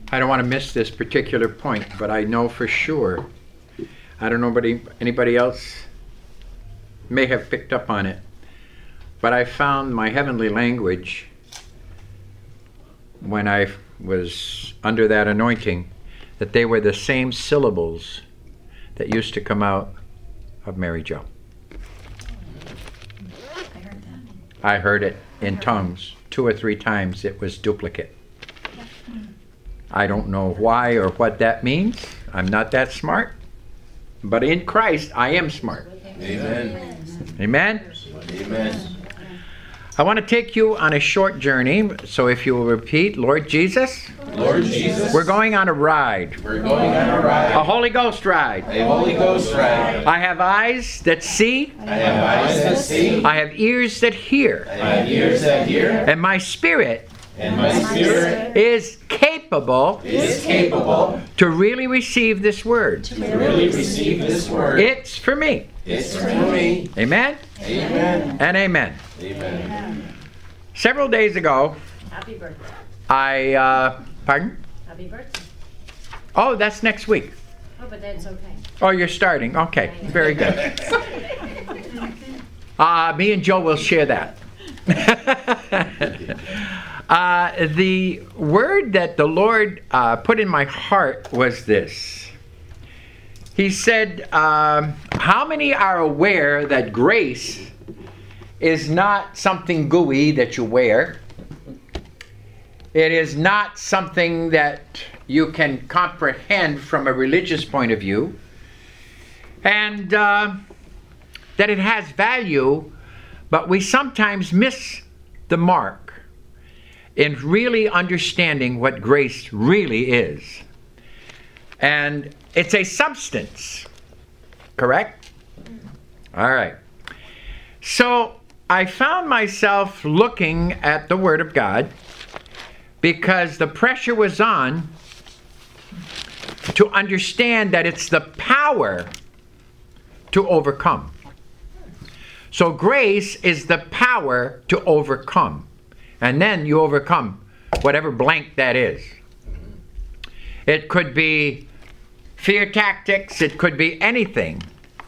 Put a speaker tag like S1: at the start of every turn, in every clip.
S1: I don't want to miss this particular point, but I know for sure, I don't know if anybody else may have picked up on it, but I found my heavenly language when I was under that anointing, that they were the same syllables that used to come out of Mary Jo. I heard it in tongues 2 or 3 times. It was duplicate. I don't know why or what that means. I'm not that smart. But in Christ, I am smart.
S2: Amen.
S1: Amen?
S2: Amen.
S1: I want to take you on a short journey. So if you will repeat, Lord Jesus.
S2: Lord Jesus.
S1: We're going on a ride.
S2: We're going on a ride.
S1: A Holy Ghost ride.
S2: A Holy Ghost ride.
S1: I have eyes that see.
S2: I have eyes that see.
S1: I have ears that hear.
S2: I have ears that hear.
S1: And my spirit
S2: is
S1: capable to really receive this word. It's for me.
S2: It's for me.
S1: Amen?
S2: Amen.
S1: And amen.
S2: Amen.
S1: Several days ago,
S3: Happy birthday.
S1: Pardon?
S3: Happy birthday.
S1: Oh, that's next week.
S3: Oh, but that's okay.
S1: Oh, you're starting. Okay, very good. Me and Joe will share that. The word that the Lord put in my heart was this. He said, how many are aware that grace is not something gooey that you wear? It is not something that you can comprehend from a religious point of view. And that it has value, but we sometimes miss the mark in really understanding what grace really is. And it's a substance, correct? All right. So I found myself looking at the Word of God because the pressure was on to understand that it's the power to overcome. So grace is the power to overcome. And then you overcome whatever blank that is. It could be fear tactics. It could be anything.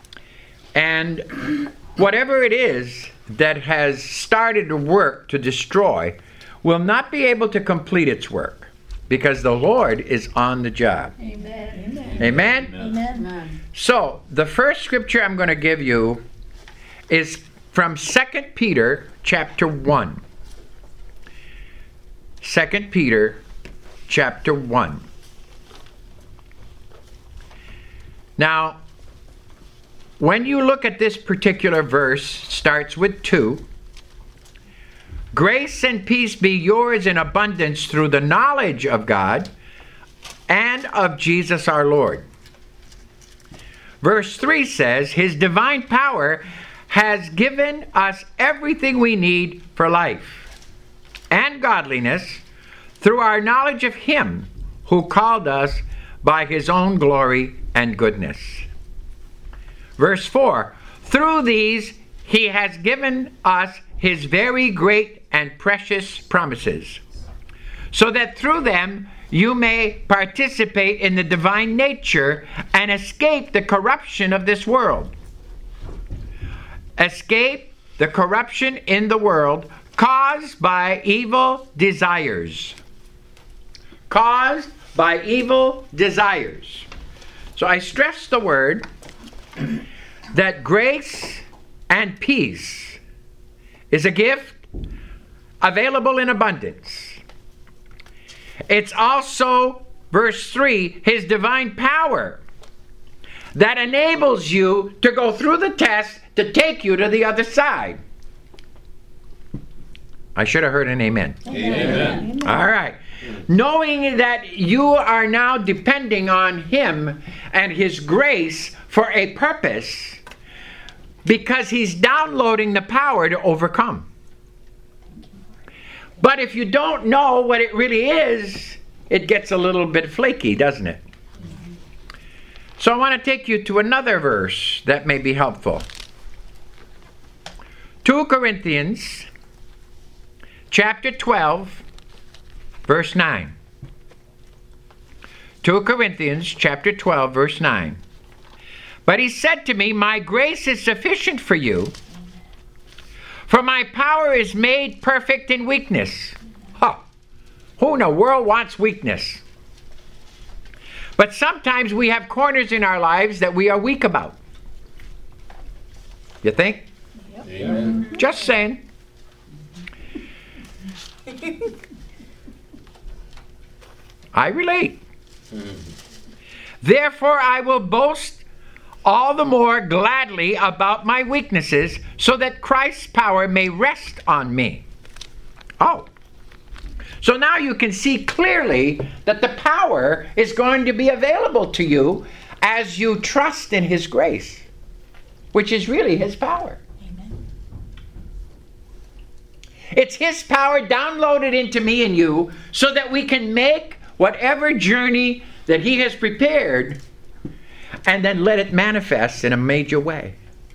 S1: And whatever it is that has started to work to destroy will not be able to complete its work because the Lord is on the job.
S3: Amen.
S1: Amen?
S3: Amen.
S1: So, the first scripture I'm going to give you is from 2 Peter chapter 1. 2 Peter chapter 1. Now, when you look at this particular verse, starts with 2. Grace and peace be yours in abundance through the knowledge of God and of Jesus our Lord. Verse 3 says, His divine power has given us everything we need for life and godliness through our knowledge of Him who called us by His own glory and goodness. Verse 4, through these He has given us His very great and precious promises, so that through them you may participate in the divine nature and escape the corruption of this world. Escape the corruption in the world caused by evil desires. Caused by evil desires. So I stress the word that grace and peace is a gift available in abundance. It's also, verse 3, His divine power that enables you to go through the test to take you to the other side. I should have heard an amen.
S2: Amen.
S1: All right. Knowing that you are now depending on Him and His grace for a purpose, because He's downloading the power to overcome. But if you don't know what it really is, it gets a little bit flaky, doesn't it? So I want to take you to another verse that may be helpful. 2 Corinthians chapter 12, verse 9. 2 Corinthians chapter 12, verse 9. But he said to me, my grace is sufficient for you, for my power is made perfect in weakness. Huh. Who in the world wants weakness? But sometimes we have corners in our lives that we are weak about. You think?
S2: Amen.
S1: Just saying. I relate. Therefore I will boast all the more gladly about my weaknesses, so that Christ's power may rest on me. Oh. So now you can see clearly that the power is going to be available to you as you trust in his grace, which is really his power.
S4: Amen.
S1: It's his power downloaded into me and you so that we can make whatever journey that he has prepared and then let it manifest in a major way.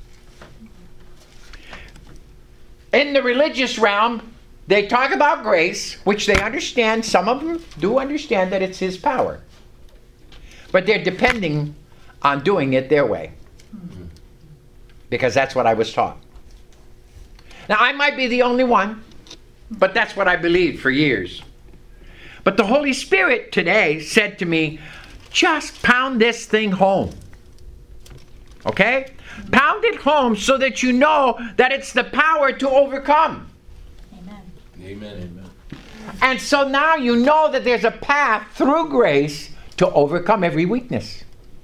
S1: In the religious realm, they talk about grace, which they understand. Some of them do understand that it's his power. But they're depending on doing it their way. Because that's what I was taught. Now, I might be the only one, but that's what I believed for years. But the Holy Spirit today said to me, just pound this thing home. Okay? Pound it home so that you know that it's the power to overcome.
S4: Amen.
S2: Amen.
S1: And so now you know that there's a path through grace to overcome every weakness.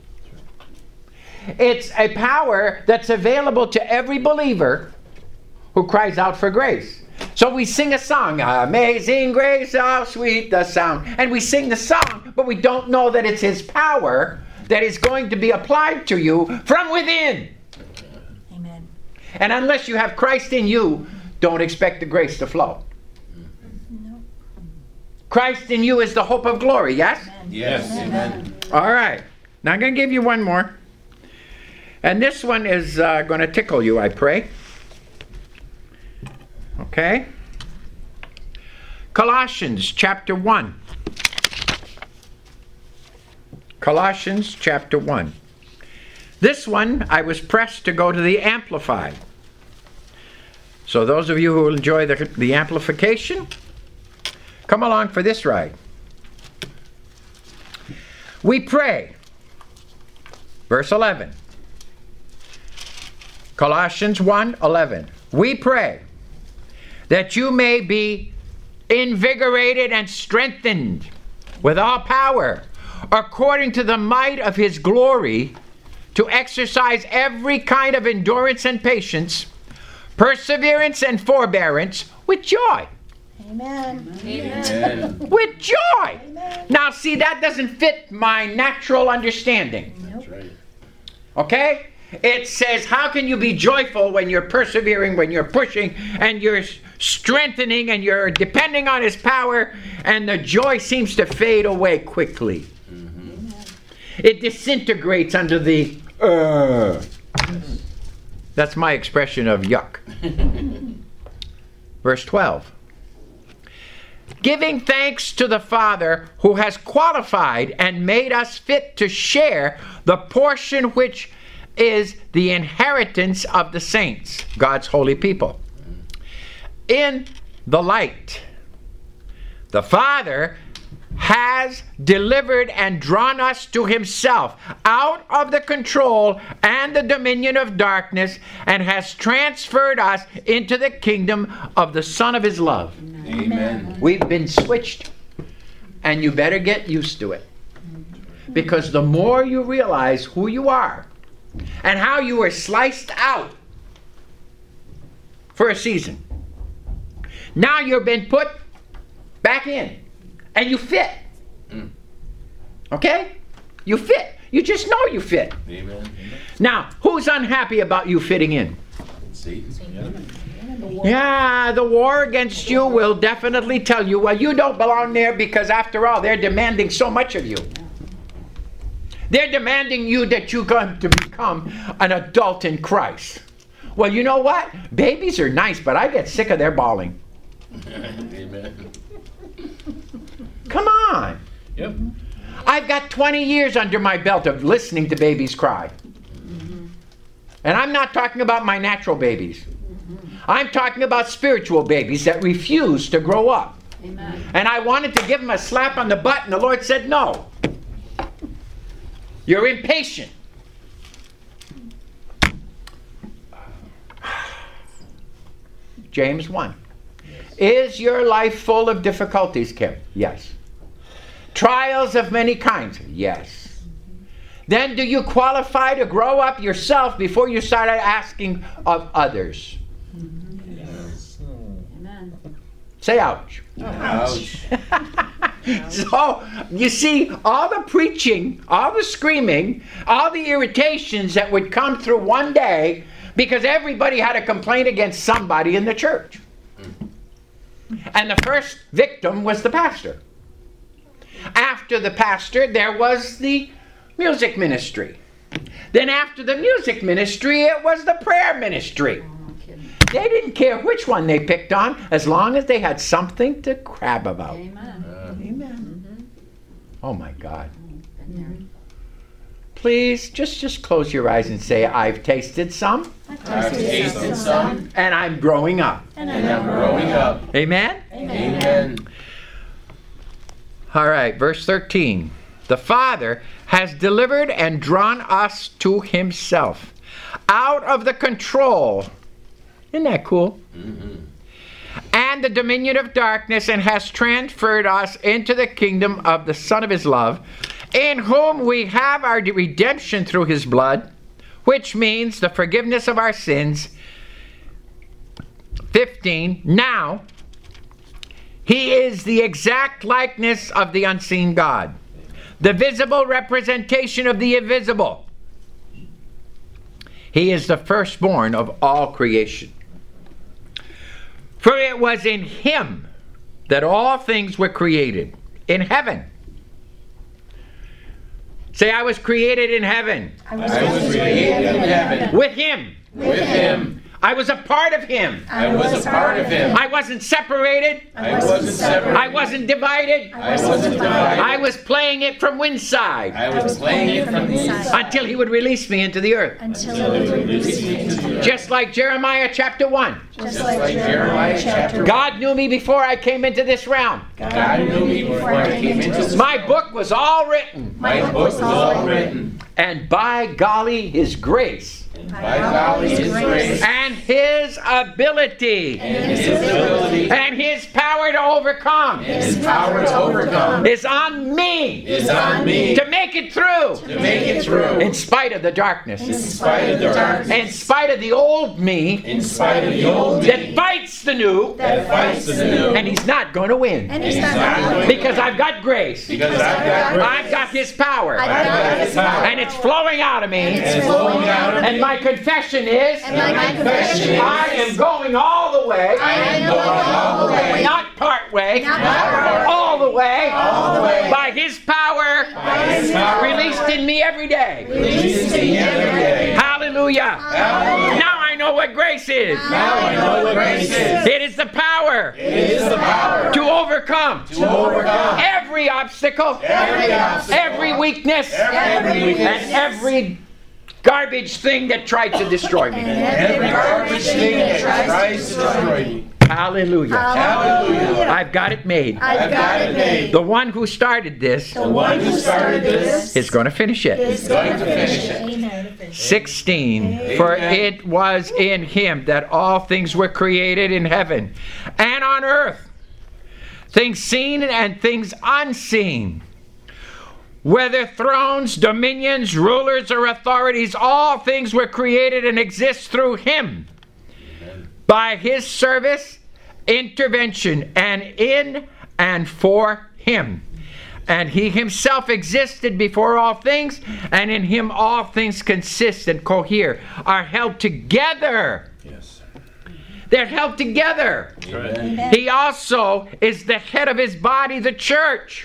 S1: It's a power that's available to every believer who cries out for grace. So we sing a song, Amazing Grace, how sweet the sound. And we sing the song, but we don't know that it's his power that is going to be applied to you from within.
S4: Amen.
S1: And unless you have Christ in you, don't expect the grace to flow.
S4: No.
S1: Christ in you is the hope of glory, yes?
S2: Yes. Amen.
S1: All right. Now I'm going to give you one more. And this one is going to tickle you, I pray. Okay? Colossians chapter 1. Colossians chapter 1. This one, I was pressed to go to the Amplified. So those of you who enjoy the amplification, come along for this ride. We pray. Verse 11. Colossians 1:11. We pray that you may be invigorated and strengthened with all power, according to the might of his glory, to exercise every kind of endurance and patience, perseverance and forbearance with joy.
S4: Amen.
S2: Amen.
S1: With joy.
S4: Amen.
S1: Now see, that doesn't fit my natural understanding.
S2: That's right.
S1: Okay? It says, how can you be joyful when you're persevering, when you're pushing, and you're strengthening, and you're depending on his power, and the joy seems to fade away quickly.
S2: Mm-hmm.
S1: It disintegrates under the That's my expression of yuck. Verse 12. Giving thanks to the Father who has qualified and made us fit to share the portion which is the inheritance of the saints, God's holy people. In the light, the Father has delivered and drawn us to himself out of the control and the dominion of darkness, and has transferred us into the kingdom of the Son of his love.
S2: Amen.
S1: We've been switched, and you better get used to it. Because the more you realize who you are and how you were sliced out for a season, now you've been put back in and you fit. Okay? You fit. You just know you fit.
S2: Amen.
S1: Now, who's unhappy about you fitting in?
S2: Satan.
S1: Yeah, the war against you will definitely tell you, well, you don't belong there, because after all, they're demanding so much of you. They're demanding you that you're going to become an adult in Christ. Well, you know what? Babies are nice, but I get sick of their bawling.
S2: Amen.
S1: Come on.
S2: Yep.
S1: I've got 20 years under my belt of listening to babies cry. And I'm not talking about my natural babies. I'm talking about spiritual babies that refuse to grow up.
S3: Amen.
S1: And I wanted to give them a slap on the butt, and the Lord said, no. You're impatient. James 1. Is your life full of difficulties, Kim? Yes. Trials of many kinds? Yes. Then do you qualify to grow up yourself before you start asking of others?
S3: Amen.
S1: Say ouch.
S2: Ouch.
S1: So, you see, all the preaching, all the screaming, all the irritations that would come through one day because everybody had a complaint against somebody in the church. And the first victim was the pastor. After the pastor, there was the music ministry. Then after the music ministry, it was the prayer ministry.
S3: No kidding.
S1: They didn't care which one they picked on as long as they had something to crab about.
S3: Amen.
S4: Amen.
S1: Oh my God.
S3: Been there.
S1: Please, just close your eyes and say, I've tasted some,
S2: I've tasted some,
S1: and I'm growing up.
S2: and I'm growing up.
S1: Amen?
S2: Amen.
S1: All right, verse 13. The Father has delivered and drawn us to himself out of the control. Isn't that cool? And the dominion of darkness, and has transferred us into the kingdom of the Son of his love, in whom we have our redemption through his blood, which means the forgiveness of our sins. 15. Now, he is the exact likeness of the unseen God, the visible representation of the invisible. He is the firstborn of all creation. For it was in him that all things were created, in heaven. Say, I was created in heaven.
S2: I was created in heaven
S1: With him.
S2: with him.
S1: I was a part of him.
S2: I was a part of him.
S1: I wasn't separated.
S2: I wasn't separate.
S1: I wasn't divided.
S2: I wasn't divided.
S1: I was playing it from one side
S2: I was playing it from the inside.
S1: until he would release me into the earth.
S4: Until it released me into the earth.
S1: Just like Jeremiah chapter 1.
S4: Just
S2: like Jeremiah chapter 1.
S1: God knew me before I came into this realm.
S2: God knew me before I came into this.
S1: My book was all written.
S2: My book was all written.
S1: And by golly, his grace
S2: By golly, his grace
S1: and his ability
S2: and his ability
S1: and his power to overcome
S2: and his power to overcome
S1: is on me
S2: is on me
S1: to make it through
S2: to make it through
S1: in spite of the darkness,
S2: in spite of the darkness,
S1: in spite of the old me
S2: in spite of the old
S1: that
S2: me
S1: fights the new,
S2: that fights the new.
S1: and he's not going to win
S4: And
S2: He's
S4: he's
S2: not
S4: not
S2: going
S4: going
S2: to
S1: because I've got grace.
S2: Because I've got grace.
S1: I've got his power,
S4: I've
S2: I've got his power.
S1: and it's flowing out of me.
S4: And
S2: it's flowing out of
S1: And
S2: me.
S1: my confession is,
S4: And my confession is,
S1: I am going all the way,
S4: I am going all the way,
S1: not part way,
S4: not part way,
S1: all the way,
S2: All the way.
S1: by his power,
S2: By his power.
S1: released in me every day.
S2: Released in me every day.
S1: Hallelujah.
S2: Hallelujah.
S1: Now I know what grace is.
S2: Now I know what grace is.
S1: It is the power
S2: It is the power
S1: to overcome
S2: to overcome
S1: every obstacle,
S2: every obstacle,
S1: every weakness,
S2: every weakness,
S1: and every garbage thing that tried to destroy me.
S2: every garbage thing that tries to destroy me.
S1: Hallelujah.
S2: Hallelujah.
S1: I've got it made.
S2: I've got it made.
S1: The one who started this
S2: The one who started this
S1: is going to finish it.
S2: is going to finish it.
S4: Amen.
S1: 16. For it was in him that all things were created in heaven and on earth, things seen and things unseen. Whether thrones, dominions, rulers, or authorities, all things were created and exist through him. By his service, intervention, and in and for him. And he himself existed before all things, and in him all things consist and cohere, are held together.
S2: Yes.
S1: They're held together.
S2: Amen.
S1: He also is the head of his body, the church.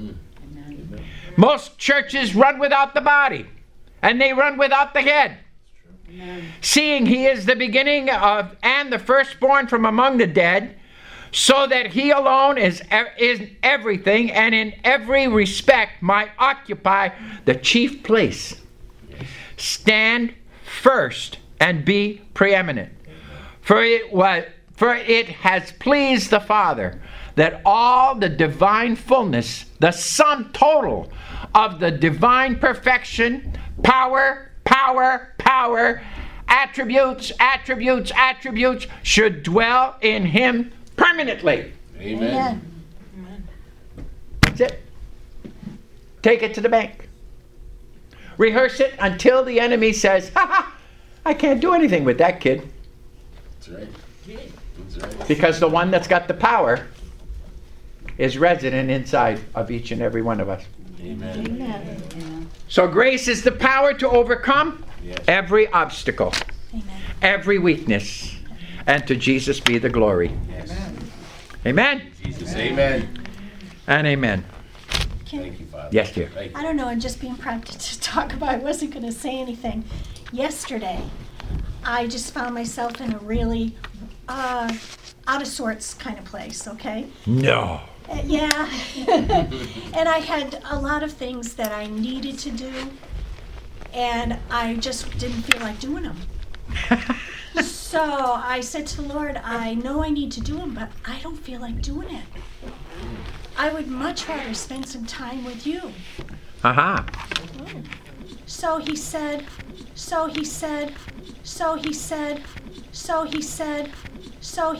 S1: Most churches run without the body, and they run without the head. Seeing he is the beginning of and the firstborn from among the dead, so that he alone is everything and in every respect might occupy the chief place. Stand first and be preeminent. For it has pleased the Father that all the divine fullness, the sum total of the divine perfection, power, attributes, should dwell in him permanently.
S2: Amen.
S1: That's it. Take it to the bank. Rehearse it until the enemy says, "Ha ha, I can't do anything with that kid."
S2: That's right. That's right.
S1: Because the one that's got the power is resident inside of each and every one of us.
S2: Amen.
S1: So grace is the power to overcome
S2: Yes.
S1: every obstacle,
S5: Amen.
S1: every weakness, and to Jesus be the glory.
S2: Yes.
S1: Amen
S2: Jesus. Amen.
S1: and amen.
S2: Thank you, Father.
S1: Yes, dear.
S2: Thank you.
S5: I don't know, I'm just being prompted to talk about, I wasn't going to say anything. Yesterday, I just found myself in a really out of sorts kind of place, okay?
S1: No.
S5: Yeah. And I had a lot of things that I needed to do, and I just didn't feel like doing them. So I said to the Lord, I know I need to do them, but I don't feel like doing it. I would much rather spend some time with you.
S1: Aha.
S5: So he said, so he said, so he said, so he said, so